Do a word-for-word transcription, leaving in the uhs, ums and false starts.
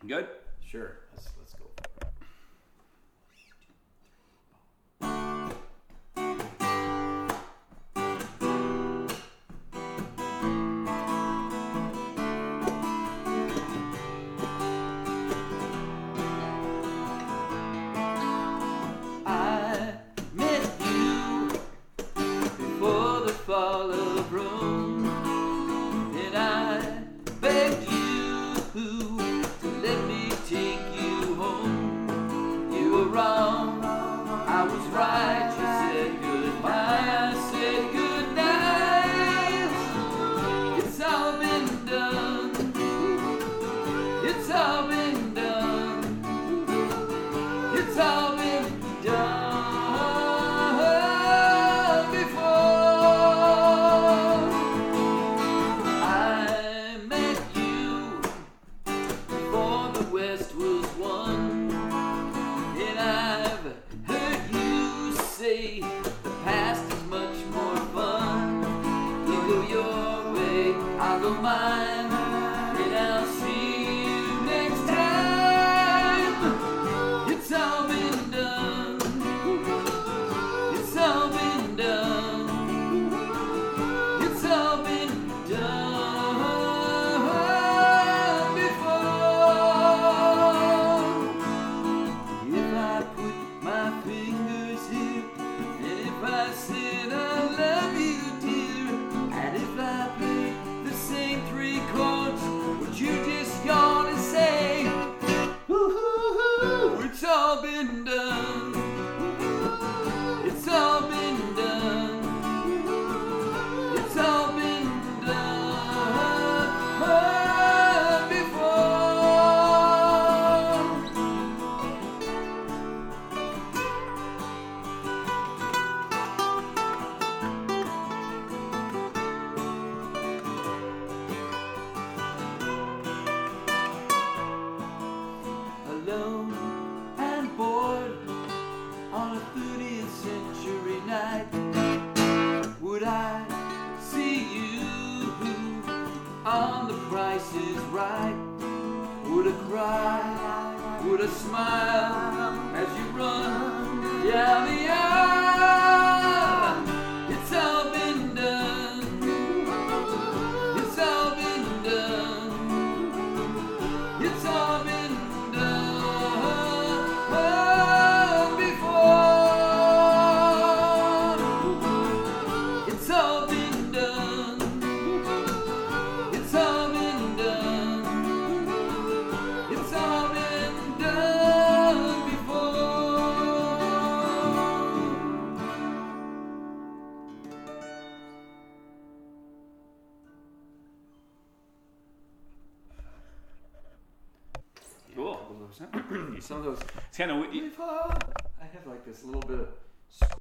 Good? Sure. Let's let's go for it. I met you before the fall of Rome, and I begged you to let me take you home. You were wrong, I was right. You said goodbye, I said goodnight. It's all been done. It's all been done. It's all been done before. I met you before the West was won, and I've heard you say the past is much more fun. You go your way, I'll go mine, and I'll see you next time. It's all been done. It's all been done. It's all been done before. If I put my fingers here, and if I said I love you, dear, and if I play the same three chords, would you just yawn and say, "Woo-hoo-hoo, it's all been done. It's all been done. It's all been done before." Alone and bored on a thirtieth century night, would I see you on The Price is Right? Would I cry? Would I smile as you run down the aisle? It's all been done. It's all been done. It's all been done before. It's all been done. It's all been done. It's all been done before. Cool. Some of those. It's kind of I have like this little bit of